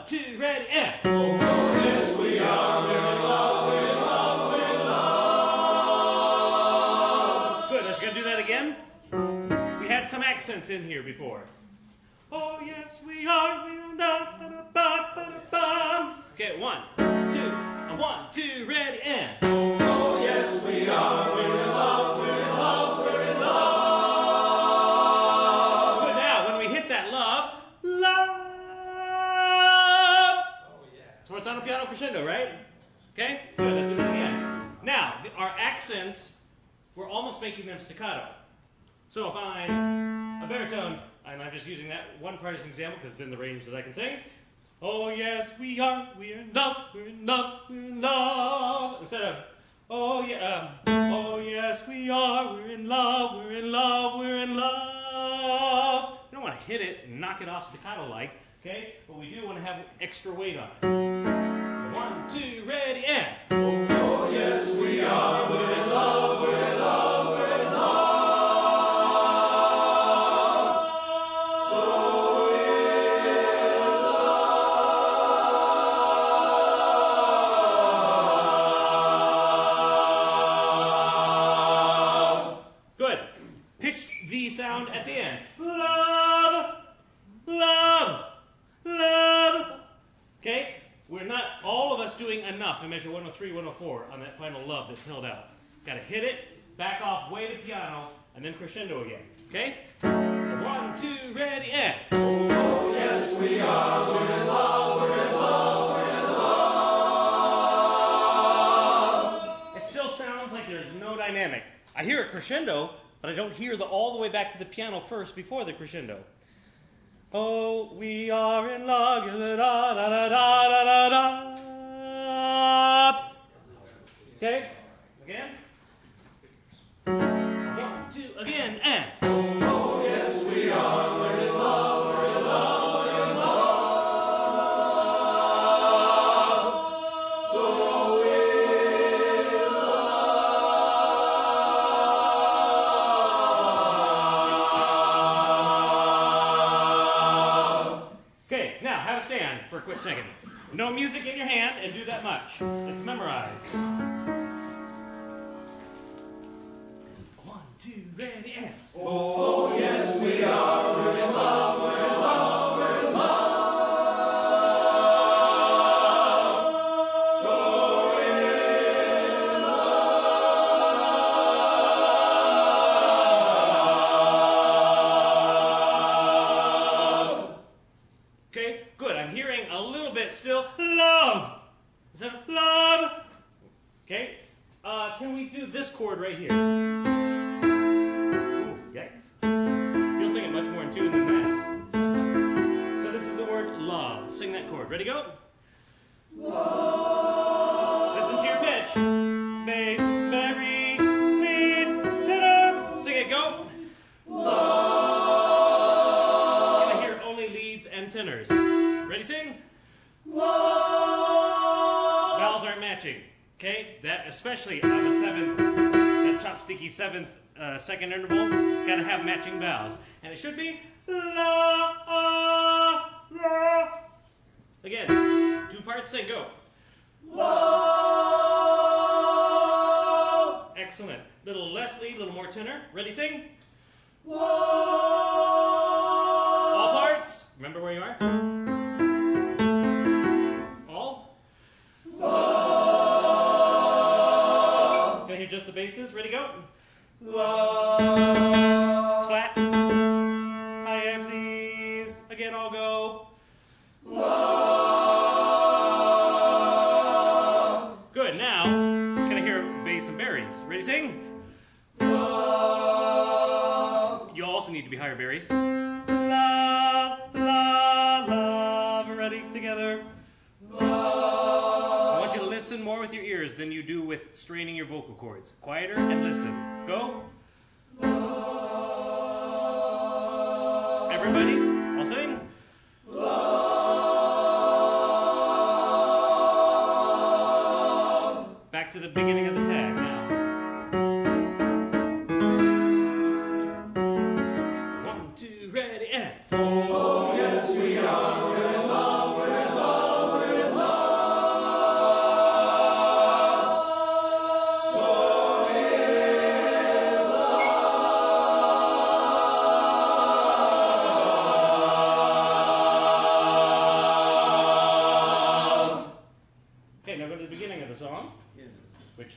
two, ready, and. Oh, yes, we are. We're in love, we're in love, we're in love. Good. I was going to do that again. We had some accents in here before. Oh, yes, we are. We're in love. Okay, one, two, ready, and. Oh, yes, we are. We're in love, we're in love, we're in love. Good. Now, when we hit that love. Oh, yeah. So it's on a piano crescendo, right? Okay? Good. Let's do that again. Now, our accents, we're almost making them staccato. So if I'm a baritone, and I'm just using that one part as an example because it's in the range that I can sing. Oh, yes, we are. We're in love. We're in love. We're in love. Instead of, oh, yes, we are. We're in love. We're in love. We're in love. You don't want to hit it and knock it off staccato-like, okay? But we do want to have extra weight on it. 1, 2, ready, and. Oh, yes, we are. We're in love, we're in love, we're in love. So Good. Pitched V sound at the end. Love, love, love. Okay? We're not all of us doing enough in measure 103, 104 on that final love that's held out. Got to hit it, back off, way to piano, and then crescendo again. Okay? 1, 2, ready, and. oh, yes, we are. We're in love, we're in love, we're in love. It still sounds like there's no dynamic. I hear a crescendo, but I don't hear all the way back to the piano first before the crescendo. Oh, we are in love. Da, da, da, da, da, da, da. Okay? Again. 1, 2, again, and. Oh, yes, we are. We're in love, we're in love, we're in love. So in love. Okay, now have a stand for a quick second. No music in your hand and do that much. It's memorized. 1, 2, ready, and. Oh, yes, we are. We're in love, we're in love, we're in love. So in love. Okay, good. I'm hearing a little bit still. Love. Is that love? Okay. Can we do this chord right here? Ooh, yikes. You'll sing it much more in tune than that. So this is the word love. Sing that chord. Ready, go? Love. Listen to your pitch. Bass, very, lead, tenor. Sing it, go. Love. Can I hear only leads and tenors? Ready, sing? Love. Vowels aren't matching. Okay? That, especially on the seventh, that chopsticky seventh second interval, gotta have matching vowels. And it should be la, la. Again, 2 parts, sing, go. Love. Excellent. Little less lead, little more tenor. Ready, sing? Love. All parts. Remember where you are? All? Love. Can I hear just the basses? Ready, go. Love. Flat. Higher, please. Again, I'll go. Love. Good. Now, can I hear bass and berries? Ready, sing? Love. You also need to be higher berries. La, la, love. Ready, together. I want you to listen more with your ears than you do with straining your vocal cords. Quieter and listen. Go. Love. Everybody, I'll sing. Love. Back to the beginning of the tag now. 1, 2, ready, and. Oh, yes, we are. We're in love, we're in love.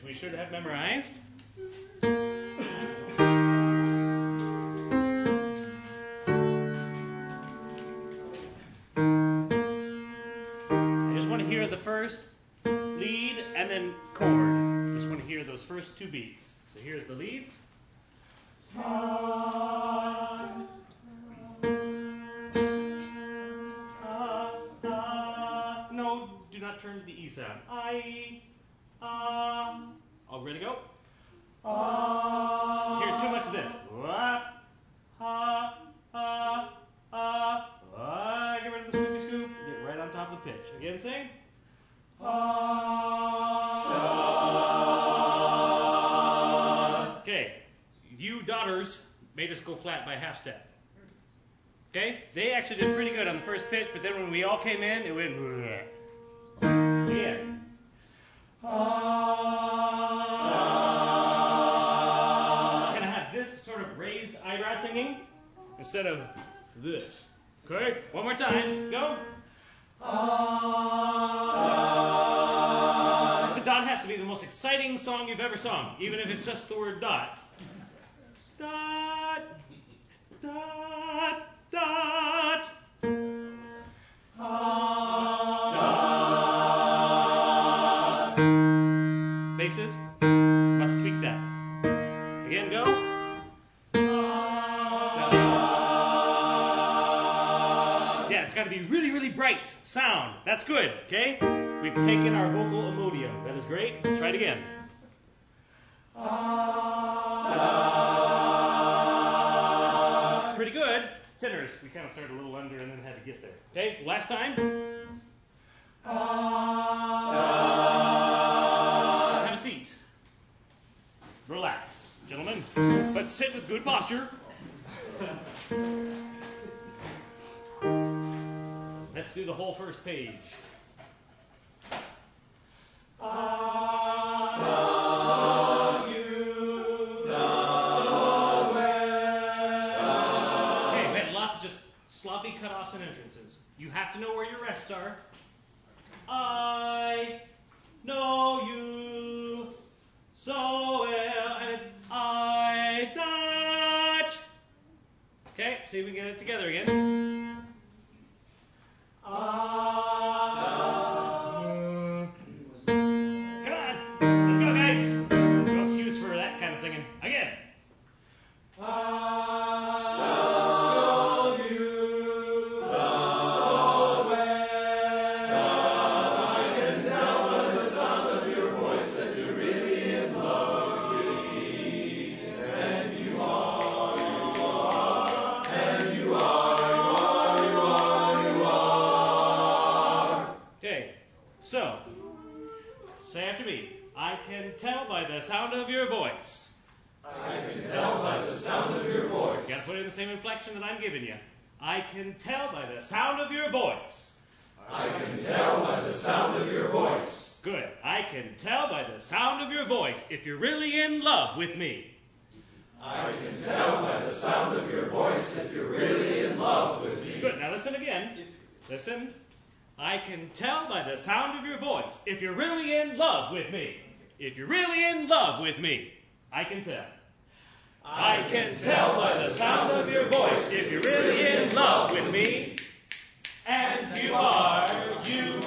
be sure to have memorized. I just want to hear the first lead and then chord. Just want to hear those first two beats. So here's the leads. No, do not turn to the E sound. All ready to go? Hear too much of this. Get rid of the scoopy scoop. Get right on top of the pitch. Again, sing. Okay, you daughters made us go flat by a half step. Okay, they actually did pretty good on the first pitch, but then when we all came in, it went. Again. Gonna have this sort of raised eyebrow singing instead of this. Okay, one more time. Go. The dot has to be the most exciting song you've ever sung, even if it's just the word dot. Dot, dot, dot. Basses, must tweak that. Again, go. Yeah, it's got to be really, really bright sound. That's good, okay? We've taken our vocal Imodium. That is great. Let's try it again. Pretty good. Tenors, we kind of started a little under and then had to get there. Okay, last time. Have a seat. Relax, gentlemen. But sit with good posture. Let's do the whole first page. Sloppy cutoffs and entrances. You have to know where your rests are. I know you so well, and it's I touch. Okay, see if we can get it together again. Come on, let's go, guys. No excuse for that kind of singing. Again. So, say after me. I can tell by the sound of your voice. I can tell by the sound of your voice. You got to put it in the same inflection that I'm giving you. I can tell by the sound of your voice. I can tell by the sound of your voice. Good. I can tell by the sound of your voice if you're really in love with me. I can tell by the sound of your voice that you're really in love with me. Good. Now listen again. Listen. I can tell by the sound of your voice if you're really in love with me. If you're really in love with me, I can tell. I can tell by the sound of your voice if you're really in love with me. And you are, and you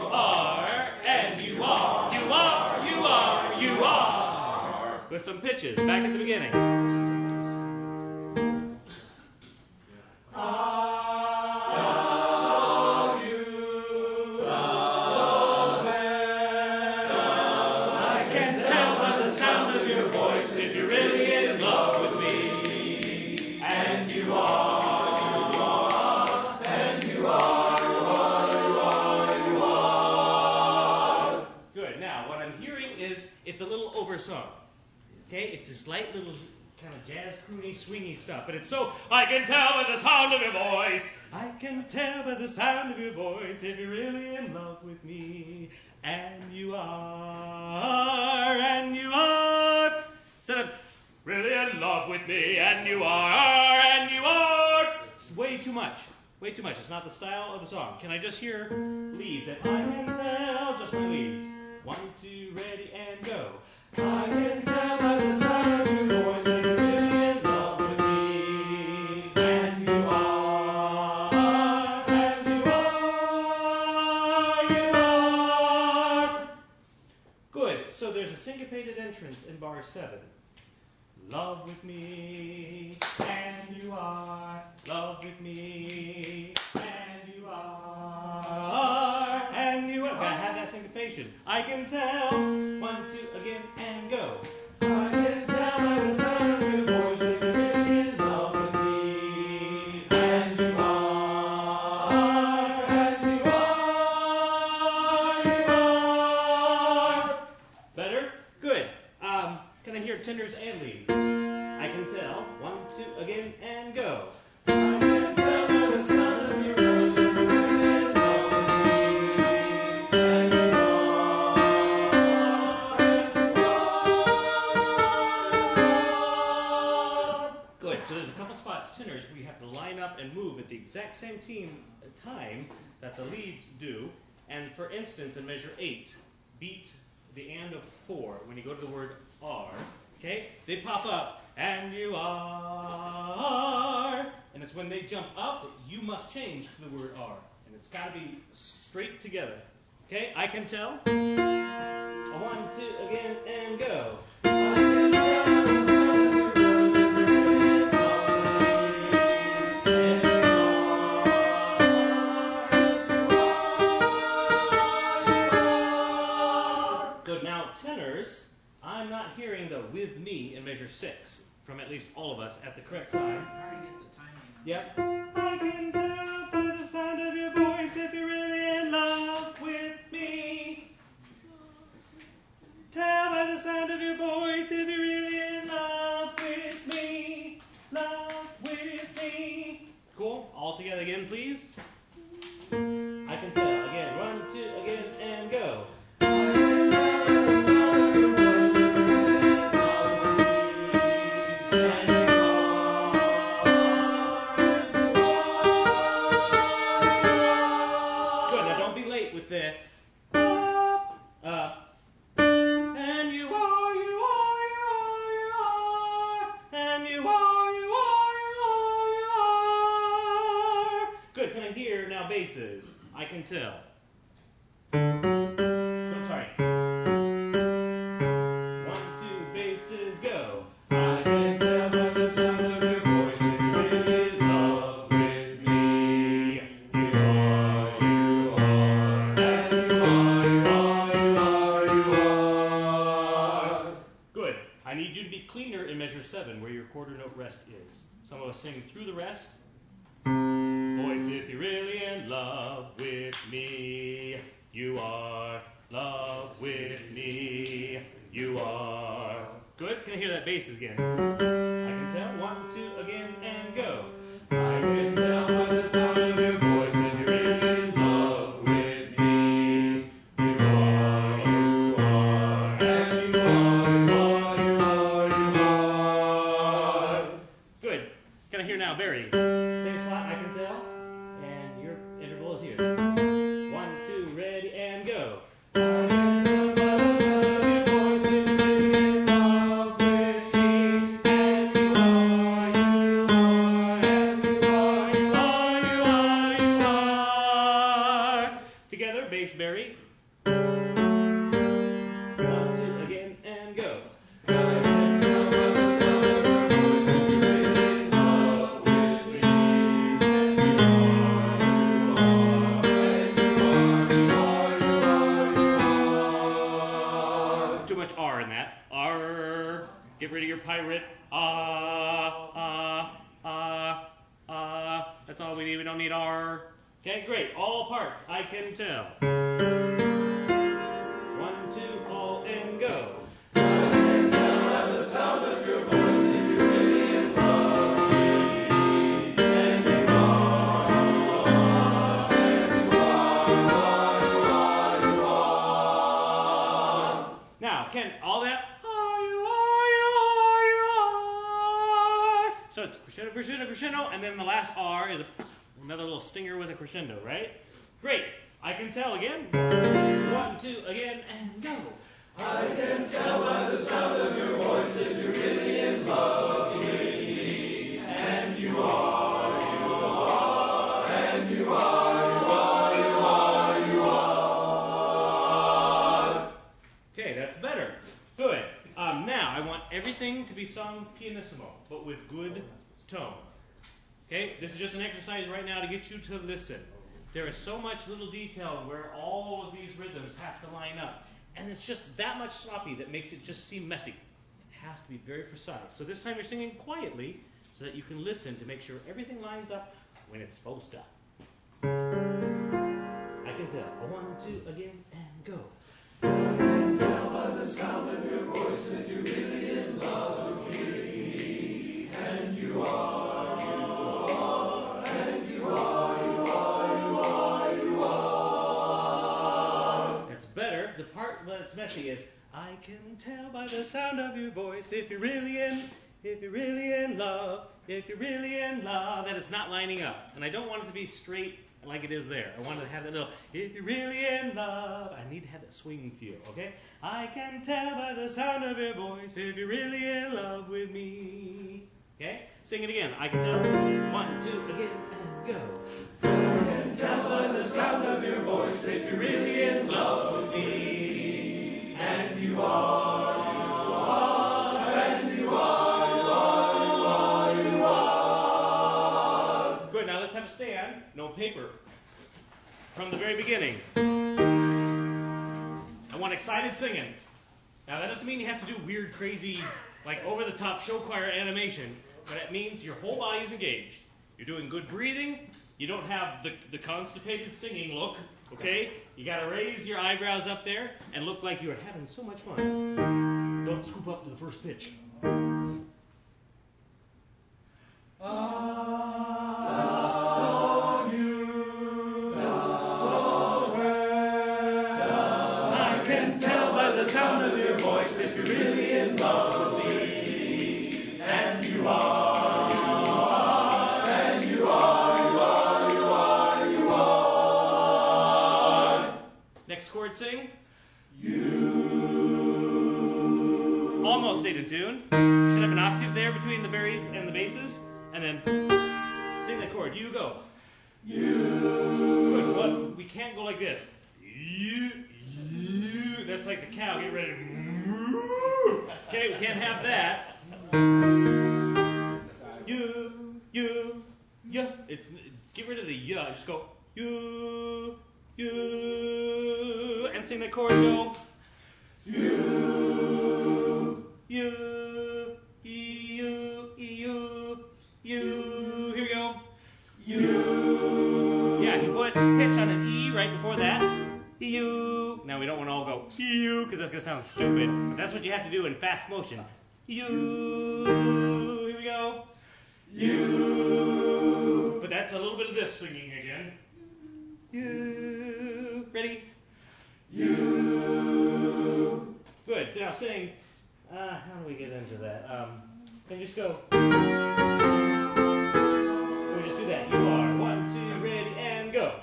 are. With some pitches back at the beginning. It's a little oversung. Okay? It's this light little kind of jazz, croony, swingy stuff. But it's so, I can tell by the sound of your voice. I can tell by the sound of your voice if you're really in love with me. And you are. Instead of, really in love with me. And you are. It's way too much. Way too much. It's not the style of the song. Can I just hear leads? And I can tell just my leads. 1, 2, ready, and go. I can tell by the sound of your voice that you're really in love with me. And you are, and you are. Good. So there's a syncopated entrance in bar 7. Love with me, and you are. Love with me, and you are. And you are. Gotta have that syncopation. I can tell. 1, 2, again, and go. I can tell by the sound of your voice that you're really in love with me. And you are, and you are. Better? Good. Can I hear tenors and leads? I can tell. 1, 2, again, and go. I can tell by the sound of your voice that you're really in love with me. And you are. Good. So there's a couple spots, tenors, where you have to line up and move at the exact same time that the leads do. And for instance, in measure 8, beat the and of 4 when you go to the word are. Okay? They pop up, and you are. And it's when they jump up that you must change to the word are. And it's got to be straight together. Okay? I can tell. 1, 2, again, and go. I can tell by the sound of your voice that you're really in love with me. And you are. Good. Now, tenors, I'm not hearing the with me in measure 6 from at least all of us at the correct time. Hard to get the timing. Yep. I can tell by the sound of your voice if you're really in love with me. Tell by the sound of your voice if you're really in love with me. Love with me. Cool. All together again, please. I can tell. Again. 1, 2, again, and go. I can tell by the sound of your voice that you're really in love with me. And you are. Good. Now don't be late with the and you are, you are, you are, you are, and you are, you are, you are, you are. Good. Can I hear now basses? I can tell. I'm sorry. 1, 2, basses, go. I can tell by the sound of your voice that you're really in love with me. You are, and you are. Good. I need you to be cleaner in measure 7, where your quarter note rest is. Some of us sing through the rest. Voice, if you're really in love with me, you are. Love with me, you are. Good. Can I hear that bass again? I can tell. 1, 2, again, and go. I can tell by the sound of your voice that you're really in love with me. You are, and you are. Good. Can I hear now, Barry? Same spot, I can tell. And your interval is here. 1, 2, ready, and go. I can tell by the sound of your voice that you're really in love with me. And you are, You are. Together, bass, Barry. 1, 2, again, and go. I can tell by the sound of your voice that you're really in love with me. And you are. Too much R in that. R. Get rid of your pirate. That's all we need. We don't need R. Okay, great. All parts. I can tell. 1, 2, all, and go. I can tell by the sound of your voice that you're really in love with me. And you are. Now, can all that? So it's crescendo, crescendo, crescendo, and then the last R is another little stinger with a crescendo, right? Great. I can tell again. 1, 2, again, and go. I can tell by the sound of your voice that you're really in love with me. And you are, and you are. Okay, that's better. Good. Now, I want everything to be sung pianissimo, but with good tone. Okay, this is just an exercise right now to get you to listen. There is so much little detail where all of these rhythms have to line up. And it's just that much sloppy that makes it just seem messy. It has to be very precise. So this time you're singing quietly so that you can listen to make sure everything lines up when it's supposed to. I can tell. 1, 2, again, and go. I can tell by the sound of your voice that you're really in love with me. And you are. The part that's messy is I can tell by the sound of your voice if you're really in love, if you're really in love. That is not lining up. And I don't want it to be straight like it is there. I want it to have that little, if you're really in love. I need to have that swing feel, okay? I can tell by the sound of your voice if you're really in love with me. Okay? Sing it again. I can tell. 1, 2, again, and go. I can tell by the sound of your voice if you're really in love with me. And you are, and you are. Good, now let's have a stand. No paper. From the very beginning. I want excited singing. Now that doesn't mean you have to do weird, crazy, like over-the-top show choir animation, but it means your whole body is engaged. You're doing good breathing. You don't have the constipated singing look, okay? You got to raise your eyebrows up there and look like you're having so much fun. Don't scoop up to the first pitch. I can tell by the sound of your voice if you're really in love with me. And you are. Next chord, sing. You. Almost stayed in tune. You should have an octave there between the berries and the basses, and then sing that chord. You go. You. Good. What? We can't go like this. You. That's like the cow. Get ready to moo. Okay, we can't have that. You. It's get rid of the ya. Just go you. And sing that chord. Go. You. Here we go. Yeah, if you put pitch on an E right before that. Now we don't want to all go because that's going to sound stupid. But that's what you have to do in fast motion. Here we go. But that's a little bit of this singing again. Ready? Good. So now sing. How do we get into that? Can you just go? We just do that. You are. 1, 2, ready, and go.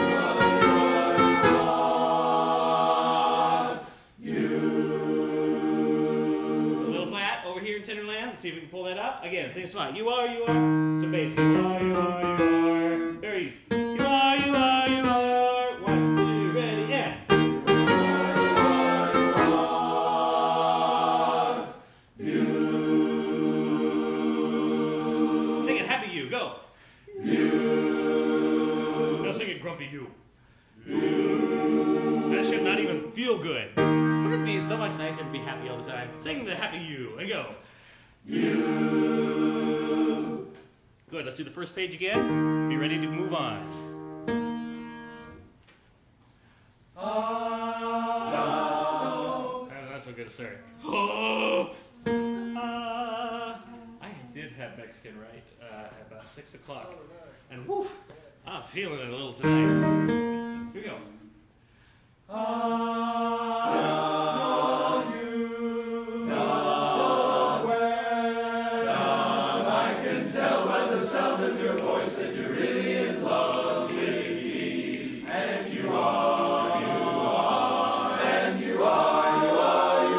A little flat over here in Tenderland. Let's see if we can pull that up. Again, same spot. You are. So bass. You are. Very easy. You are. 1, 2, ready, and. Sing it, happy you. Go. Now sing it, grumpy you. That should not even feel good. Wouldn't it be so much nicer to be happy all the time? Sing the happy you and go. Good, let's do the first page again. Be ready to move on. That's not so good a start. I did have Mexican right at about 6 o'clock. And whew, I'm feeling it a little tonight. Here we go. I can tell by the sound of your voice that you're really in love with me. And you are.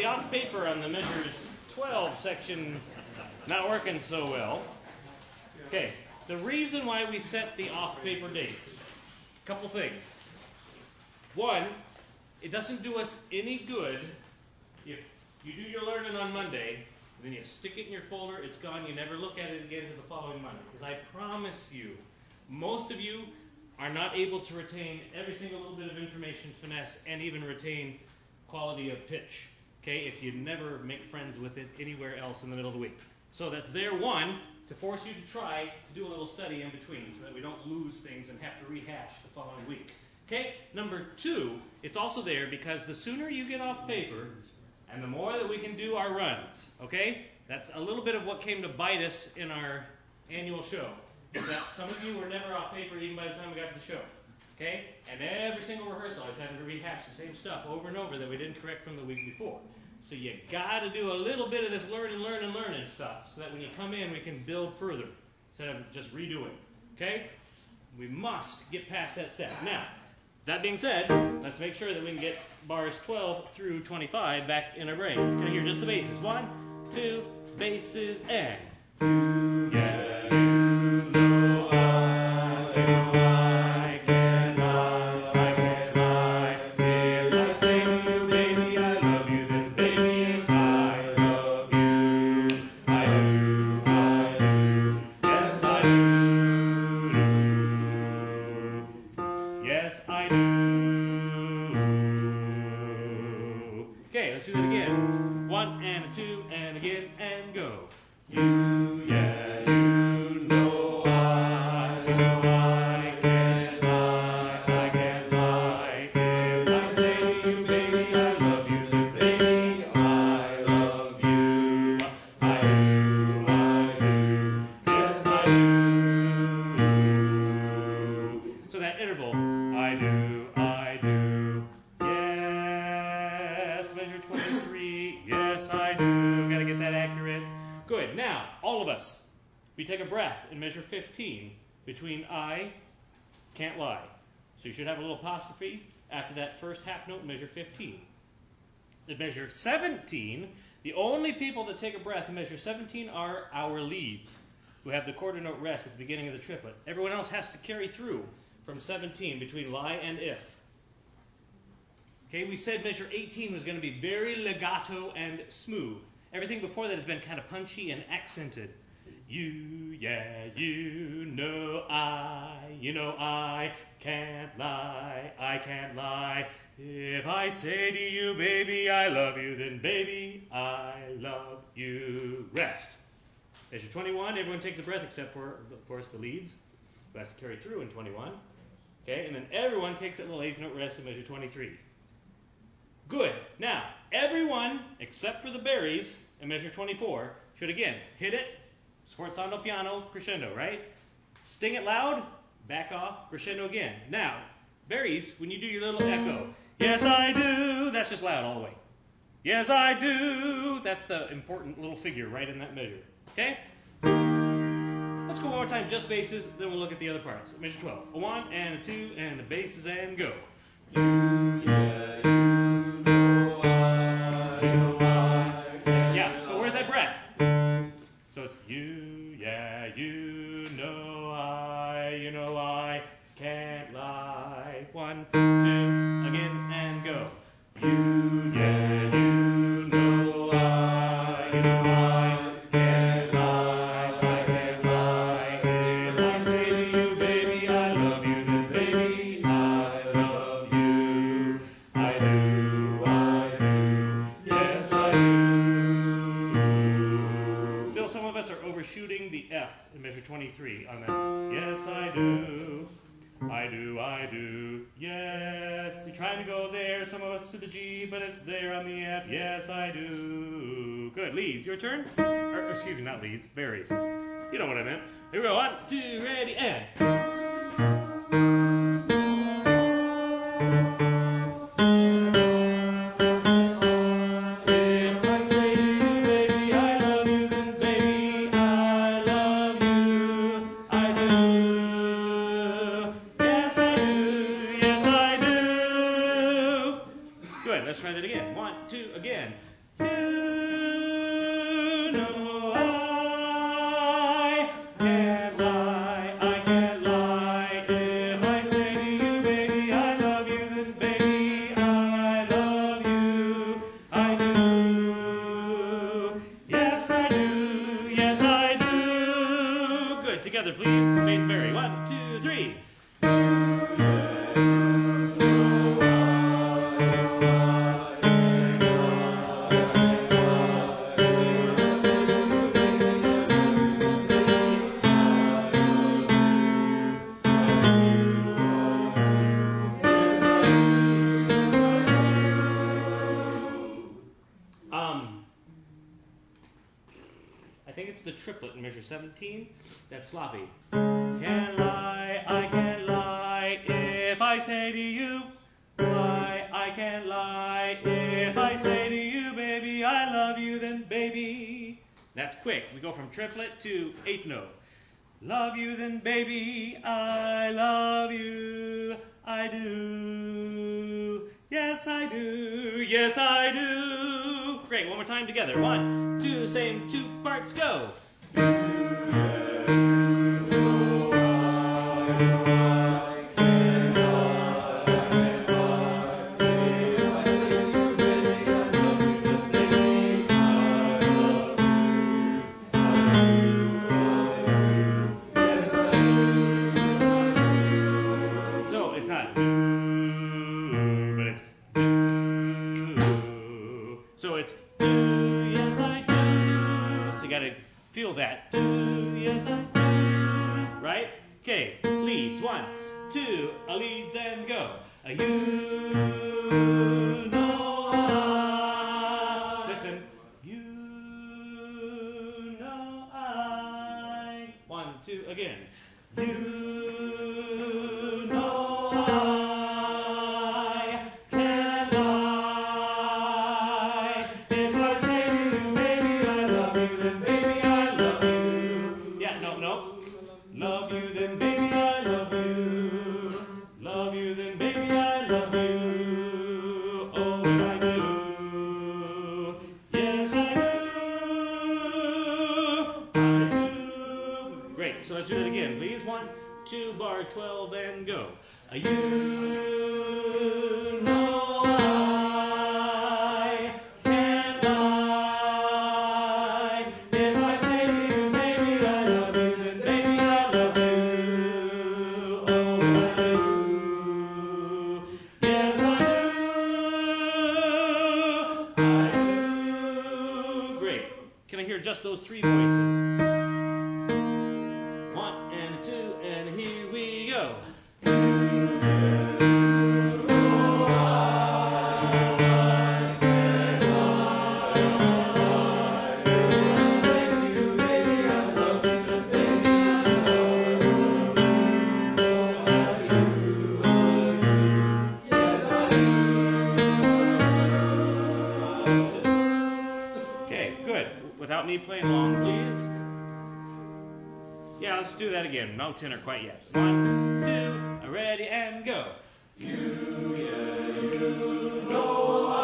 the off paper on the measures 12 section not working so well. Okay, the reason why we set the off paper dates, a couple things. One, it doesn't do us any good if you do your learning on Monday, then you stick it in your folder, it's gone, you never look at it again until the following Monday. Because I promise you, most of you are not able to retain every single little bit of information, finesse, and even retain quality of pitch, okay, if you never make friends with it anywhere else in the middle of the week. So that's there, one, to force you to try to do a little study in between so that we don't lose things and have to rehash the following week. Okay, number two, it's also there because the sooner you get off paper and the more that we can do our runs, okay? That's a little bit of what came to bite us in our annual show. That some of you were never off paper even by the time we got to the show. Okay? And every single rehearsal I was having to rehash the same stuff over and over that we didn't correct from the week before. So you got to do a little bit of this learning stuff so that when you come in we can build further instead of just redoing. Okay? We must get past that step. Now, that being said, let's make sure that we can get bars 12 through 25 back in our brains. Can I hear just the basses? 1, 2, basses, and... We take a breath in measure 15 between I, can't lie. So you should have a little apostrophe after that first half note in measure 15. In measure 17, the only people that take a breath in measure 17 are our leads, who have the quarter note rest at the beginning of the triplet. Everyone else has to carry through from 17 between lie and if. Okay, we said measure 18 was going to be very legato and smooth. Everything before that has been kind of punchy and accented. You know I can't lie, I can't lie. If I say to you, baby, I love you, then baby, I love you. Rest. Measure 21, everyone takes a breath except for, of course, the leads, who has to carry through in 21. Okay, and then everyone takes that little eighth note rest in measure 23. Good. Now, everyone, except for the berries in measure 24, should again hit it. Sforzando piano, crescendo, right? Sting it loud, back off, crescendo again. Now, berries, when you do your little echo, yes I do, that's just loud all the way. Yes I do, that's the important little figure right in that measure. Okay? Let's go one more time, just basses, then we'll look at the other parts. Measure 12. A 1 and a 2 and the basses and go. Yeah, but where's that breath? So it's you know I can't lie. 1, 2, again, and go. You know I can't lie, I can't lie. If I say to you, baby, I love you, then baby, I love you. I do, yes I do. Still, some of us are overshooting the F in measure 23 on that. Yes, I do, yes. You're trying to go there, some of us to the G, but it's there on the F. Yes, I do. Good. Leads, your turn. Or, excuse me, not leads, berries. You know what I meant. Here we go. 1, 2, ready, and... Let's try that again. 1, 2, again. You know I can't lie, I can't lie. If I say to you, baby, I love you, then baby, I love you. I do. Yes, I do. Yes, I do. Good. Together, please. Bassberry. 1, 2, 3. I think it's the triplet in measure 17. That's sloppy. Can't lie, I can't lie. If I say to you, why I can't lie. If I say to you, baby, I love you, then baby. That's quick. We go from triplet to eighth note. Love you, then baby, I love you. I do. Yes, I do. Yes, I do. Great. One more time together. 1, 2, same 2 parts, go. So it's not do, but it's do. So it's do, yes I do. So you gotta feel that. Do, yes I do. Right? Okay, leads. 1, 2, leads and go. You know I. Listen. You know I. 1, 2, again. You know I can't lie. If I say to you, baby, I love you, then baby, I love you. Yeah, no. Love you, then baby, I love you. Love you, then baby, I love you. Oh, and I do. Yes, I do. Great. So let's do that again, please. 1, 2, bar 12, and go. You know I can't lie. If I say to you, baby, I love you, then baby, I love you. Oh, and I do. Yes, I do. I do. Great. Can I hear just those 3 voices? 1 and 2, and here we go. Okay, good. Without me playing along, please. Yeah, let's do that again. No tenor quite yet. 1, 2, ready, and go. You know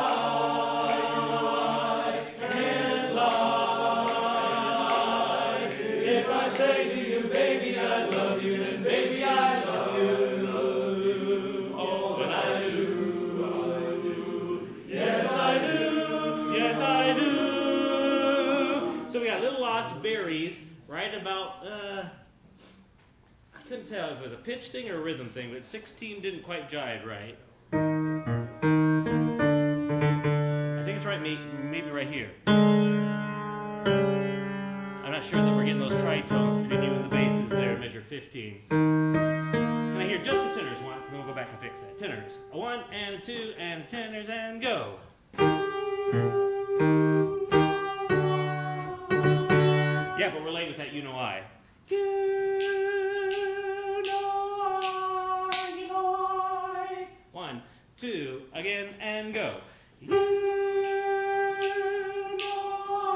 I can't lie. If I say to you, baby, I love you, then baby, I love you. Oh, and I do. Yes, I do. Yes, I do. So we got Little Lost Berries right about, I couldn't tell if it was a pitch thing or a rhythm thing, but 16 didn't quite jive right. I think it's right, maybe right here. I'm not sure that we're getting those tritones between you and the basses there in measure 15. Can I hear just the tenors once, and then we'll go back and fix that. Tenors. A 1 and a 2 and tenors, and go. Yeah, but we're late with that you know I. You know I. 1, 2, again, and go. You know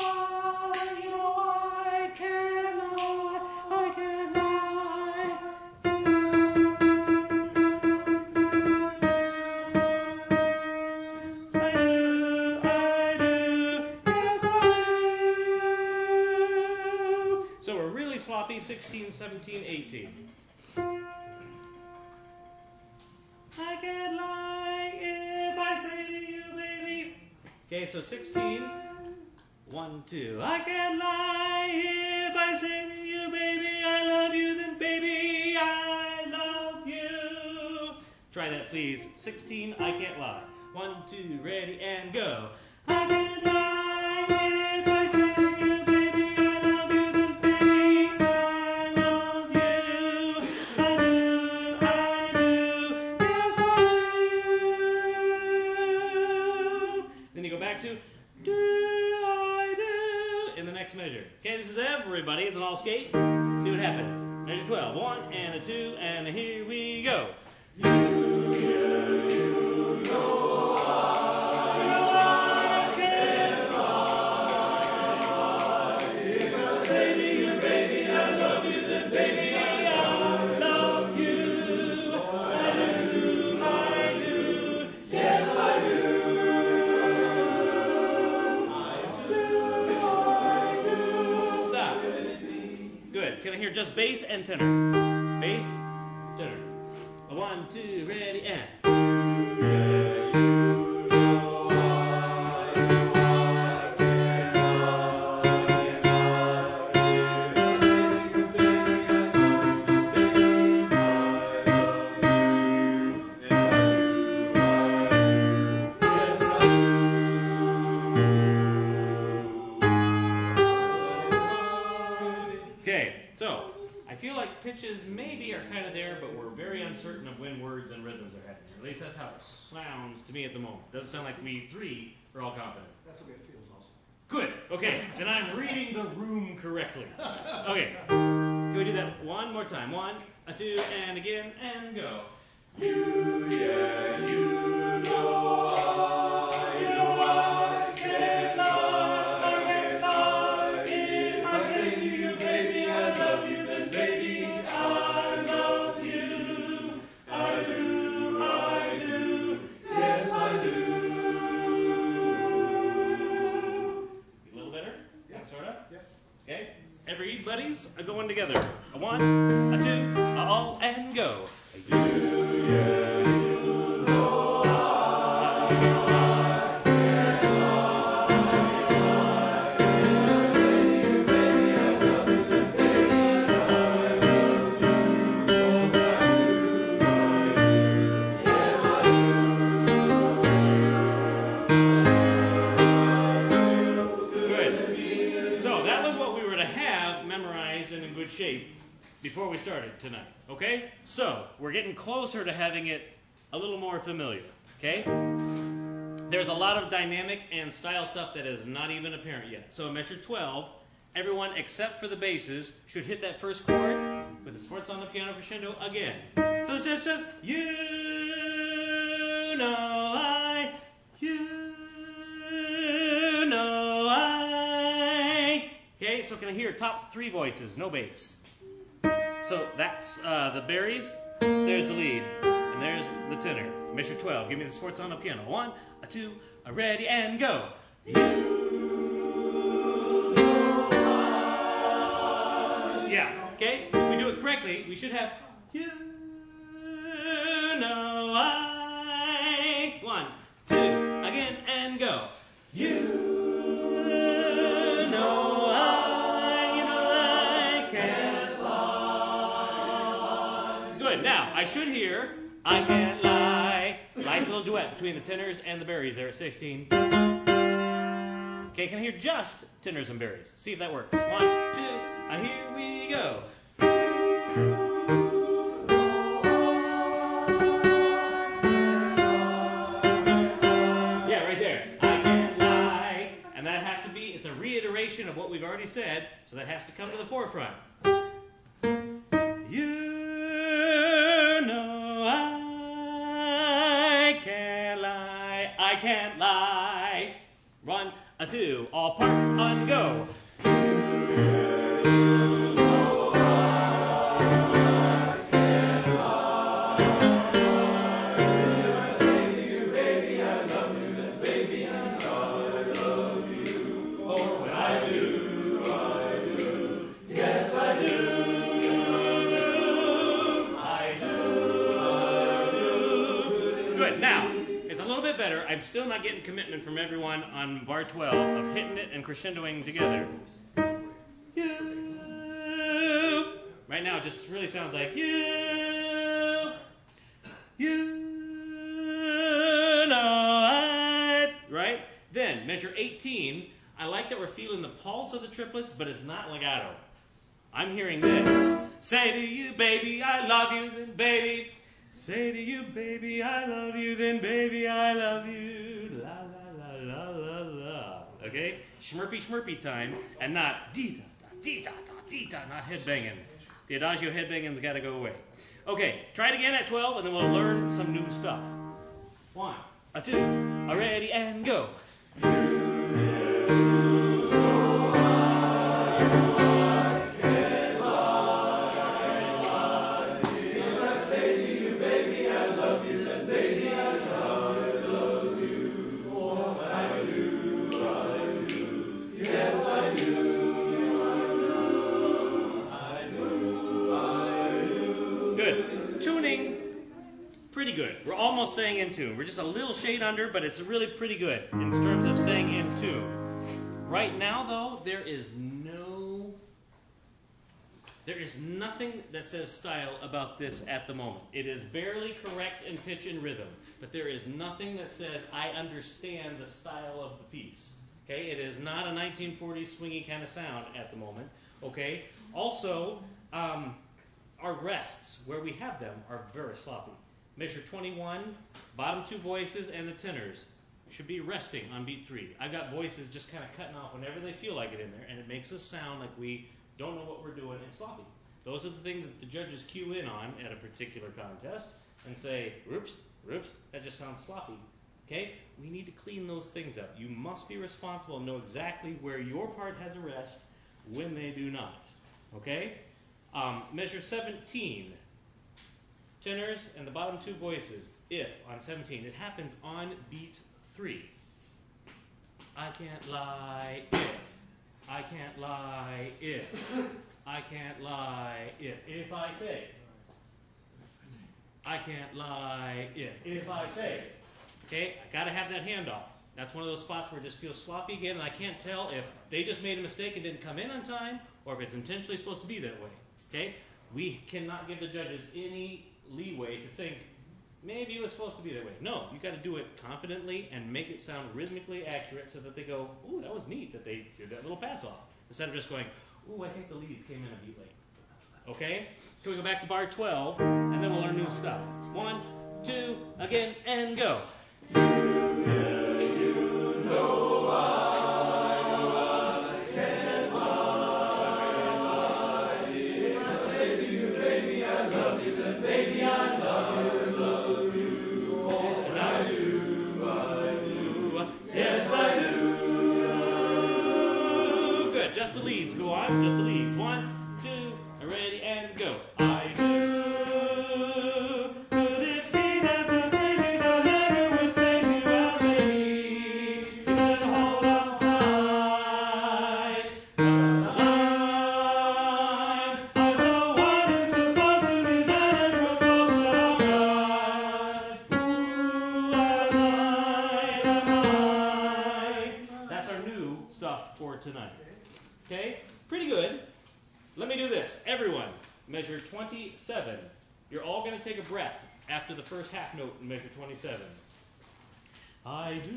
I can't lie, I can't lie. I do, 16, 17, 18. I can't lie if I say to you, baby. Okay, so 16. 1, 2. I can't lie if I say to you, baby, I love you, then baby, I love you. Try that, please. 16. I can't lie. 1, 2, ready, and go. I can't lie if I say to you, baby, I love you, then baby, I love you. I do, yes I do. Then you go back to do I do in the next measure. Okay, this is everybody. It's an all skate. See what happens. Measure 12. 1 and a 2, and here we go. Can I hear just bass and tenor? Bass, tenor. 1, 2, ready, and. So, I feel like pitches maybe are kind of there, but we're very uncertain of when words and rhythms are happening. At least that's how it sounds to me at the moment. Doesn't sound like we three are all confident. That's the way it feels also. Good. Okay. Then I'm reading the room correctly. Okay. Can we do that one more time? 1, 2, and again, and go. You, yeah, you know I can't lie. If I say to you, baby, I love you, then baby, I love you. I do, yes I do. A little better? Yeah. Sort of? Yeah. Okay. Everybody's going together. A 1, a 2, all, and go. Shape before we started tonight, okay? So, we're getting closer to having it a little more familiar, okay? There's a lot of dynamic and style stuff that is not even apparent yet. So, in measure 12, everyone except for the basses should hit that first chord with the sforzo piano crescendo again. So, it's just you know I, okay, so can I hear top 3 voices, no bass? So that's the Berries, there's the lead, and there's the tenor. Measure 12, give me the sforzo piano. 1, a 2, a ready, and go. Yeah, okay, if we do it correctly, we should have you know I. 1, 2, again, and go. Now, I should hear, I can't lie. Nice little duet between the tenors and the Berries there at 16. Okay, can I hear just tenors and Berries? See if that works. 1, 2, here we go. Yeah, right there. I can't lie. And that has to be, it's a reiteration of what we've already said, so that has to come to the forefront. I can't lie. 1, 2, all parts on go. Yes, I do. still not getting commitment from everyone on bar 12 of hitting it and crescendoing together. You. Right now, it just really sounds like you know, right? Then, measure 18. I like that we're feeling the pulse of the triplets, but it's not legato. I'm hearing this. Say to you, baby, I love you, then baby. Say to you, baby, I love you, then baby, I love you. La, la, la, la, la, la. Okay? Schmurpy time, and not dee-da, not headbanging. The adagio headbanging's got to go away. Okay, try it again at 12, and then we'll learn some new stuff. 1, a 2, a ready, and go. Pretty good. We're almost staying in tune. We're just a little shade under, but it's really pretty good in terms of staying in tune. Right now, though, there is nothing that says style about this at the moment. It is barely correct in pitch and rhythm, but there is nothing that says I understand the style of the piece. Okay? It is not a 1940s swingy kind of sound at the moment. Okay? Also, our rests, where we have them, are very sloppy. Measure 21, bottom 2 voices and the tenors should be resting on beat 3. I've got voices just kind of cutting off whenever they feel like it in there, and it makes us sound like we don't know what we're doing and sloppy. Those are the things that the judges cue in on at a particular contest and say, whoops, that just sounds sloppy. Okay? We need to clean those things up. You must be responsible and know exactly where your part has a rest when they do not. Okay? Measure 17. Tenors and the bottom 2 voices. If on 17, it happens on beat 3. I can't lie if. I can't lie if. I can't lie if I say. I can't lie if I say. Okay, I gotta have that handoff. That's one of those spots where it just feels sloppy again, and I can't tell if they just made a mistake and didn't come in on time, or if it's intentionally supposed to be that way. Okay, we cannot give the judges any leeway to think maybe it was supposed to be that way. No, you got to do it confidently and make it sound rhythmically accurate so that they go, ooh, that was neat that they did that little pass off, instead of just going, ooh, I think the leads came in a beat late. Okay? Can we go back to bar 12 and then we'll learn new stuff. 1, 2, again, and go. You know I can't lie. If I say to you, baby, I love you, then baby, I love you. And I do. Yes, I do. Good. Just the leads. Go on. Just the leads. 1, 2, ready, and go. I do. Tonight. Okay? Pretty good. Let me do this. Everyone, measure 27. You're all going to take a breath after the first half note in measure 27. I do.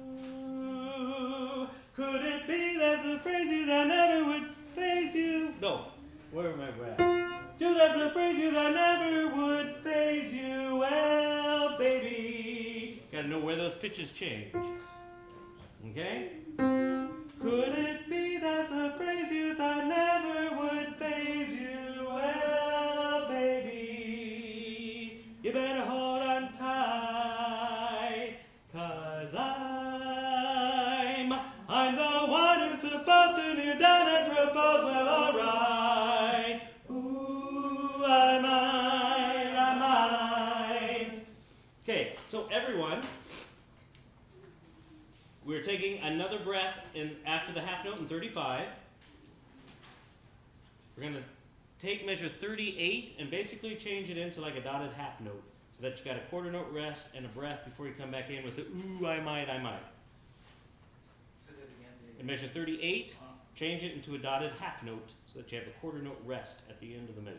Could it be that's a phrase you that never would faze you? No. Where am I breath? Do that's a phrase you that never would faze you. Well, baby. Got to know where those pitches change. Okay? Could it be that's a phrase you thought never would faze you? Well, baby, you better hold on tight, 'cause I'm the one who's supposed to kneel down and propose. Well, alright. Ooh, I might. Okay, so everyone, we're taking another breath after the half note in 35. We're going to take measure 38 and basically change it into like a dotted half note. so that you got a quarter note rest and a breath before you come back in with the ooh, I might, I might. In measure 38, change it into a dotted half note so that you have a quarter note rest at the end of the measure.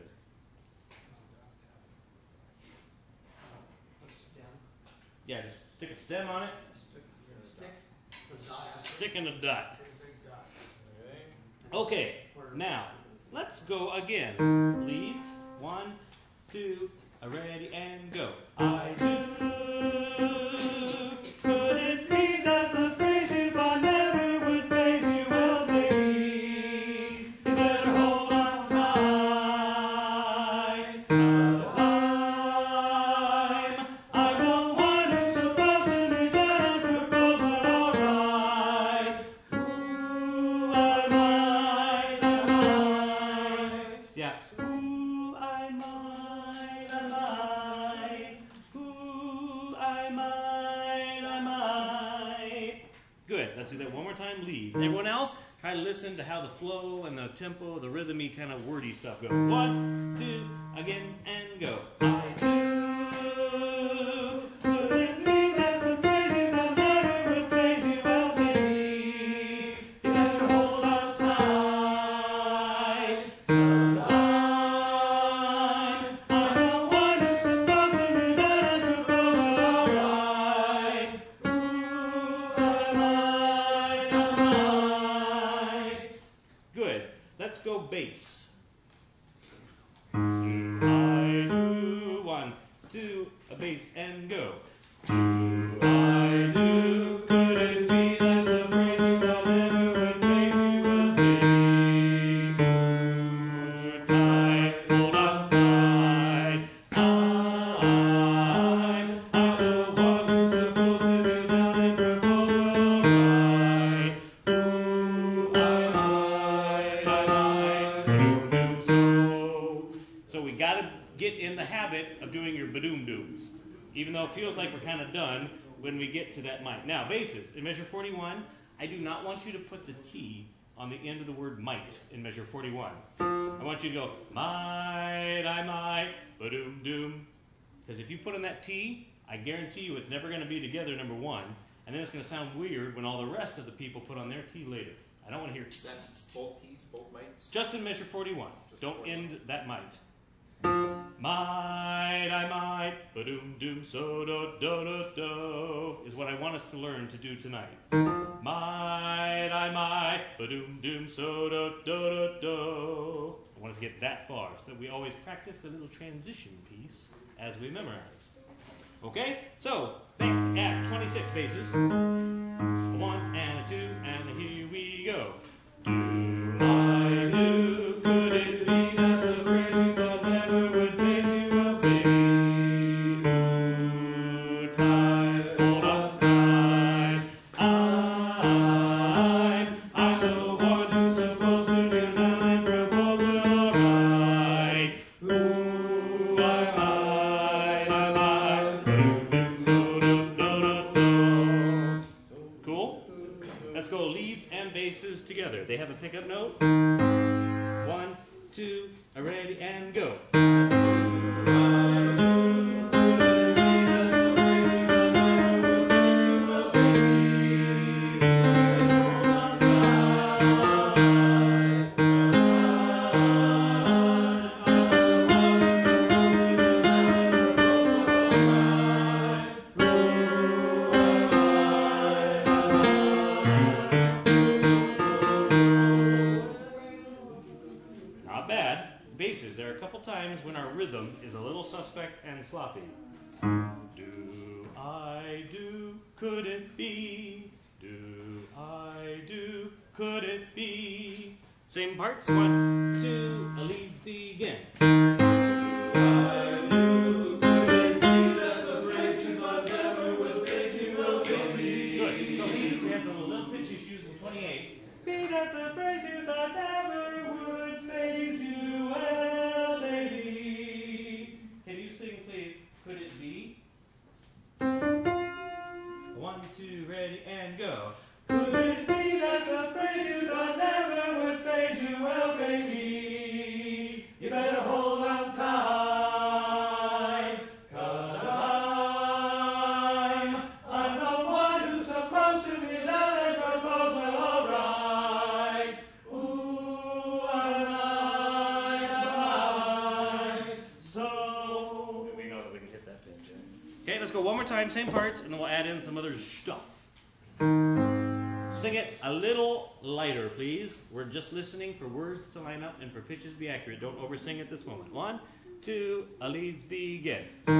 Yeah, just stick a stem on it. Stick and a dot. Okay, now let's go again. Leads, 1, 2, ready and go. I do. Could it be that's a phrase if I never would praise you? Well, baby, you better hold on tight. 'Cause I'm the one who's supposed to be there and propose, but alright. Ooh, I might. Yeah. Ooh, I might. Ooh, I might. Good. Let's do that one more time. Leads. Everyone else, try to listen to how the flow and the tempo, the rhythmy kind of wordy stuff goes. 1, 2, again, and go. I do. Could it be that's the phrase I never would praise you? Well, baby, you better hold on tight. 'Cause I'm the one who's supposed to be there and propose, but alright. Ooh, I might. Good. Let's go bass. I do. 1, 2, a bass and go. Do I do? Could it be that's the phrase I never would praise you? Well, baby, hold tight, hold on tight. I'm the one who's supposed to be down and propose, alright. Ooh, I might. So we got to get in the habit of doing your badoom-dooms, even though it feels like we're kind of done when we get to that might. Now, basses. In measure 41, I do not want you to put the T on the end of the word might in measure 41. I want you to go, might, I might, badoom-doom. Because if you put in that T, I guarantee you it's never going to be together, number one, and then it's going to sound weird when all the rest of the people put on their T later. I don't want to hear T. That's both T's, both mights? Just in measure 41. Don't 41. end that might. Might, I might, ba-doom-doom, so-do-do-do-do, is what I want us to learn to do tonight. Might, I might, ba-doom-doom, so-do-do-do-do. I want us to get that far so that we always practice the little transition piece as we memorize. Okay? So, back at 26 basses. A 1 and a 2, and here we go. Do I do? Could it be that's the phrase I never would praise you? Well, baby, hold tight, hold on tight. I'm the one who's supposed to be down and propose, alright. Ooh, I might, so-do-do-do-do. Cool? Let's go leads and basses together. They have a pickup note. 1, 2, ready and go. Not bad. Basses, there are a couple times when our rhythm is a little suspect and sloppy. Do I do? Could it be? Do I do? Could it be? Same parts. 1, 2, the leads begin. Good. So leads, we have some little pitch issues in 28. Be that's the phrase you thought never would praise you, well, baby. Can you sing, please? Could it be? 1, 2, ready and go. Could it be that's the phrase you thought never would praise you, well, baby, you better hold on tight, 'cause time, same parts, and then we'll add in some other stuff. Sing it a little lighter, please. We're just listening for words to line up and for pitches to be accurate. Don't oversing at this moment. 1, 2, leads begin.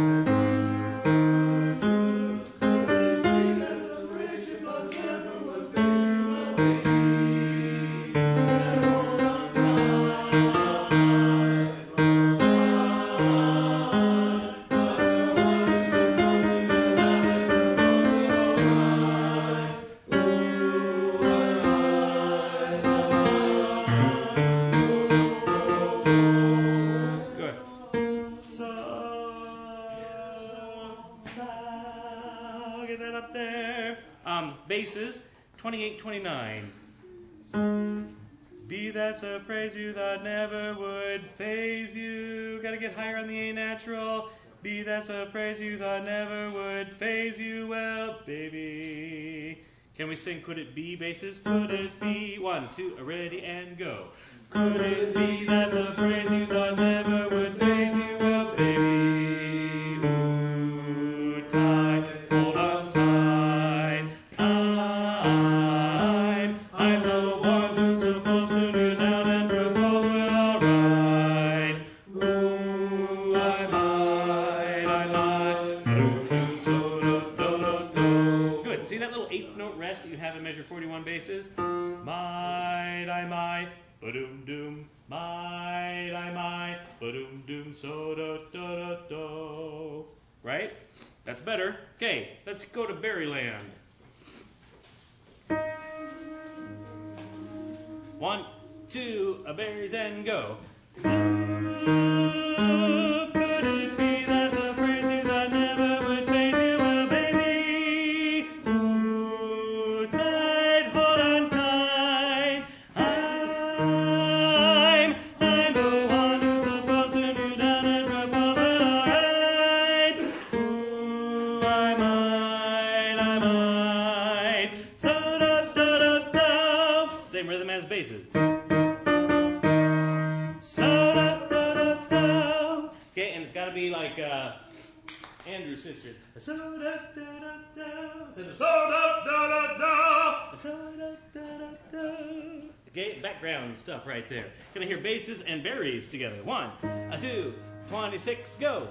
Basses, 28, 29. Be that so praise you that never would faze you. Gotta get higher on the A natural. Be that so praise you that never would faze you. Well, baby. Can we sing Could It Be, basses? Could it be? 1, 2, ready and go. Could it be that so praise you that never would faze you? Well, baby. Hold tight, hold on tight. I'm the one who's supposed to kneel down and propose. Well, alright. Ooh, I might. Good. See that little eighth note rest that you have in measure 41 basses? Might, I might. Ba-doom doom, might I might, ba-doom doom, so do do do do. Right? That's better. Okay, let's go to Berryland. 1, 2, berries and go. Ooh, could it be that's a phrase you that never would faze you? Well, baby, ooh, tight, hold on tight. I'm the one who's supposed to kneel down and propose. Well, alright. Ooh, I might. So da da da da. Same rhythm as basses. So da da da da. Okay, and it's got to be like Andrew's sisters. So da da da da. So da da da da. So da da da da. Okay, background stuff right there. Gonna hear basses and berries together. 1, 2, 26, go.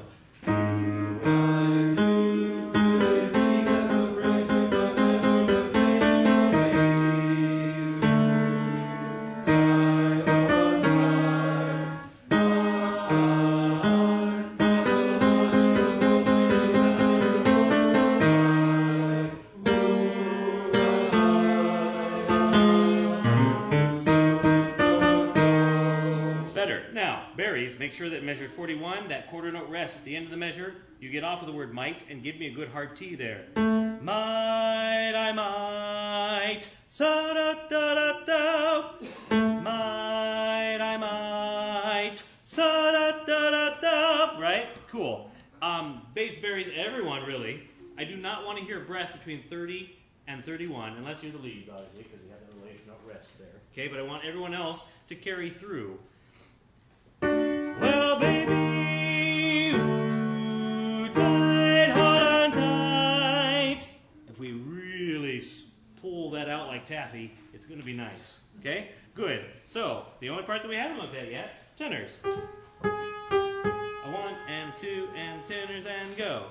Make sure that measure 41, that quarter note rest at the end of the measure, you get off of the word might and give me a good hard T there. Might, I might, sa da da da da. Might, I might, sa da da da da. Right? Cool. Bass berries, everyone really. I do not want to hear breath between 30 and 31, unless you're the leads, obviously, because you have the relation note rest there. Okay, but I want everyone else to carry through. Well, baby, ooh, tight, hold on tight. If we really pull that out like taffy, it's going to be nice. Okay? Good. So, the only part that we haven't looked at yet, tenors. 1 and 2 and tenors and go.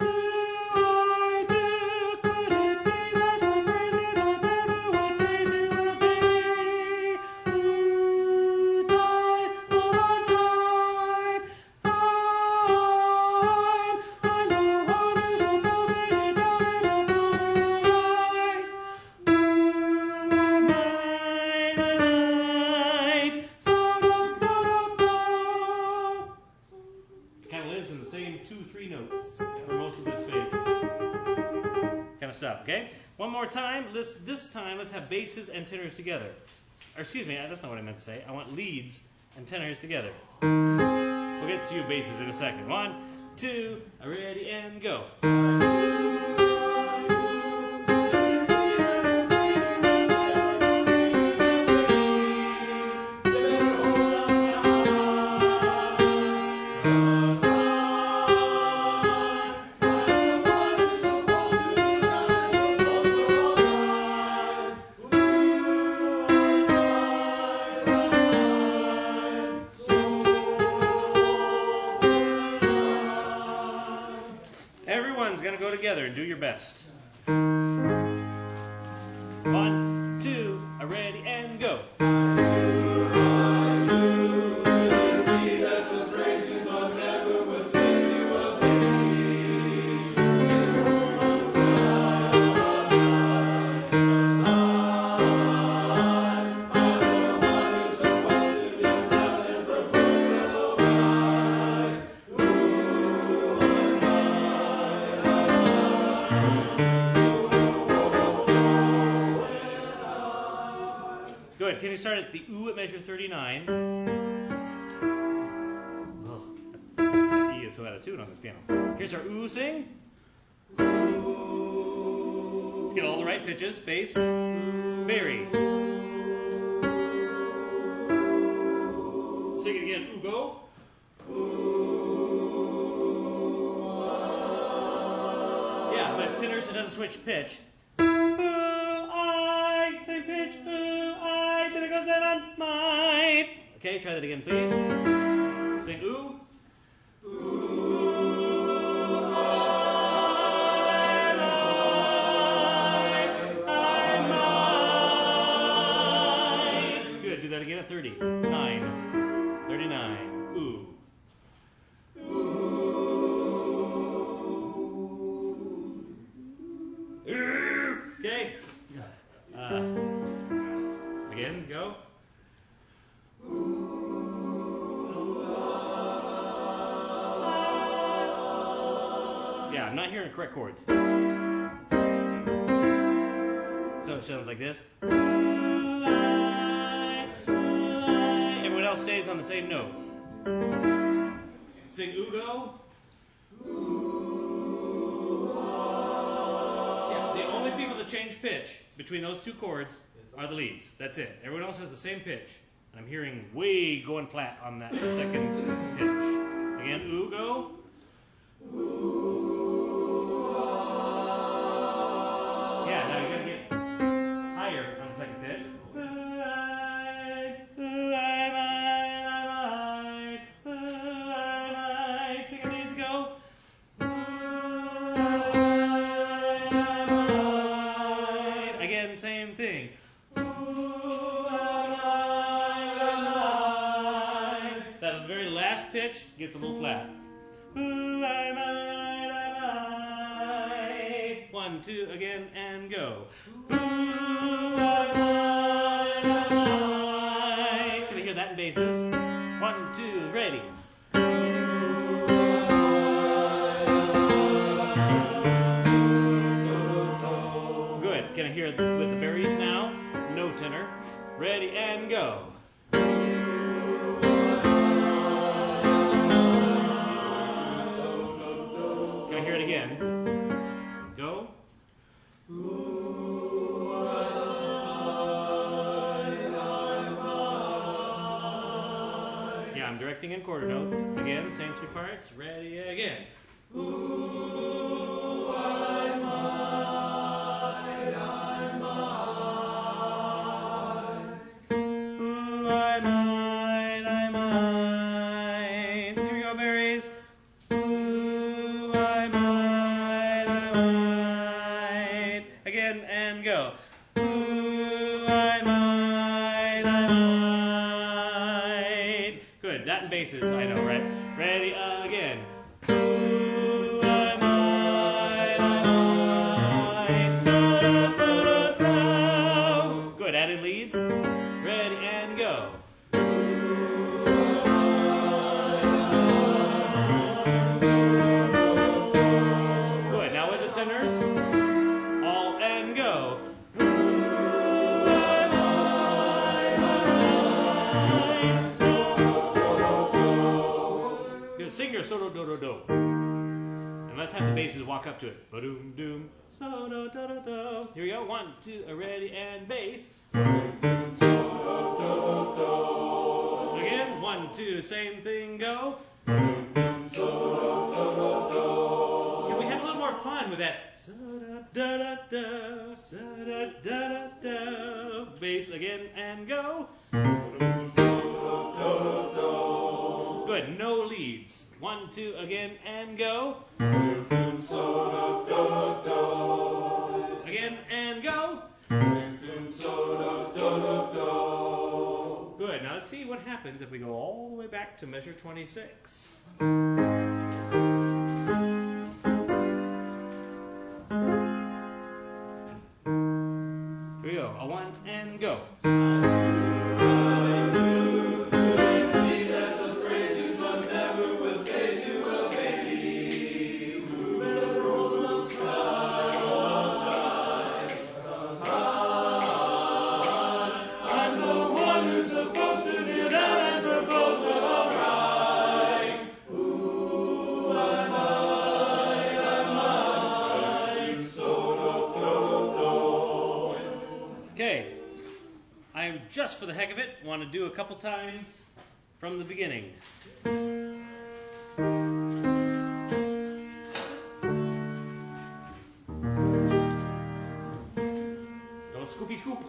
Okay? One more time. This time, let's have basses and tenors together. Or excuse me, that's not what I meant to say. I want leads and tenors together. We'll get to you basses in a second. 1, 2, ready and go. together and do your best. 1, 2, ready and go. Good. Can you start at the ooh at measure 39? Ugh, the E is so out of tune on this piano. Here's our ooh sing. Let's get all the right pitches. Bass. Very. Sing it again. Ooh, go. Yeah, but tenors, it doesn't switch pitch. Same pitch, ooh, I, then it goes down on mine. Okay, try that again, please. Sing ooh. Ooh, I'm mine. Good, do that again at 30. 9. 39. Ooh. Okay. Again, go. Yeah, I'm not hearing the correct chords. So it sounds like this. Everyone else stays on the same note. Sing ooh, go. Yeah, the only people that change pitch between those two chords are the leads. That's it. Everyone else has the same pitch. And I'm hearing way going flat on that second pitch. Again, ooh, go. Yeah, now you're going to get higher on the second pitch. Sing it, leads, go. Again, same thing. That very last pitch gets a little flat. 1, 2, again, and go. Can you hear that in basses? 1, 2, ready. Good. Can I hear with the berries now? No tenor. Ready and go. Can I hear it again? Go. Yeah, I'm directing in quarter notes. Again, same 3 parts. Ready again. Ooh, I'm mine, I'm mine. Ooh, I'm mine, I'm mine. Here we go, berries. Ooh, I'm mine, I'm mine. Again, and go. Ooh, I'm mine, I'm mine. Good, that in basses, I know, right? Ready, again. Ooh, I'm mine, I'm mine. Da-da-da-da-da. Good, add in leads. Ready, and go. Good, now with the tenors. All and go. Good, sing your so do do do. And let's have the basses walk up to it. Ba-doom doom, so do do do do. Here we go. 1, 2, ready and bass. Again, 1, 2, same thing, go. Can we have a little more fun with that? Da-da-da-da, da-da-da-da. Bass again and go. Good, no leads. 1, 2, again, and go. Again, and go. Good. Now let's see what happens if we go all the way back to measure 26. Here we go. A 1 and go. Okay, I just for the heck of it want to do a couple times from the beginning. Don't scoopy scoop.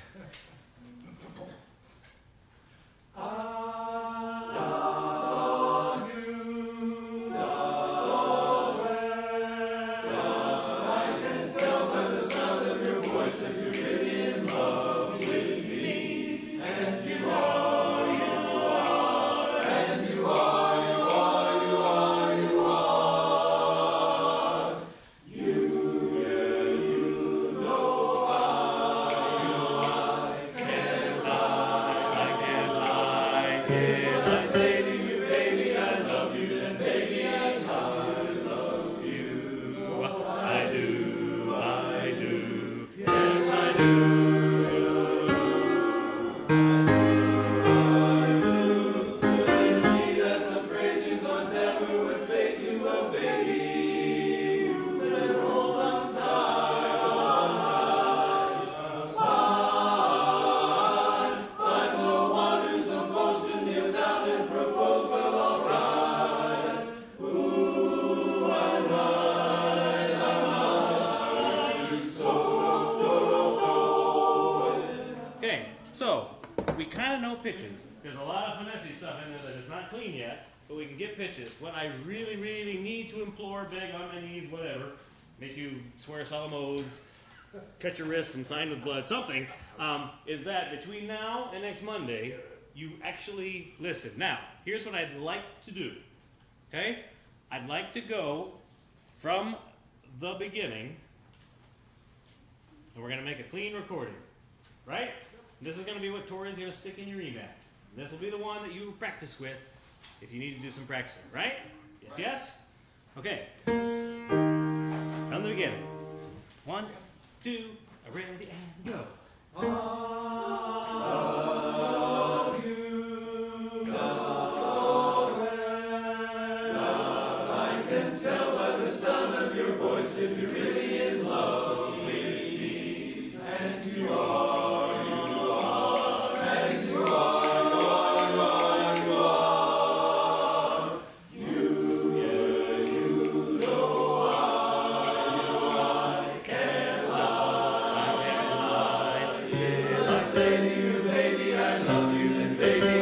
Pitches. There's a lot of finesse stuff in there that is not clean yet, but we can get pitches. What I really, really need to implore, beg on my knees, whatever, make you swear solemn oaths, cut your wrist and sign with blood, something, is that between now and next Monday, you actually listen. Now, here's what I'd like to do. Okay? I'd like to go from the beginning, and we're going to make a clean recording. Right? This is going to be what Tori's going to stick in your email. This will be the one that you practice with if you need to do some practicing. Right? Yes, yes? Okay. From the beginning. 1, 2, ready, and go. Love you, God, so well. I can tell by the sound of your voice if you're really in love with me. And you are. Say to you, baby, I love you, then baby,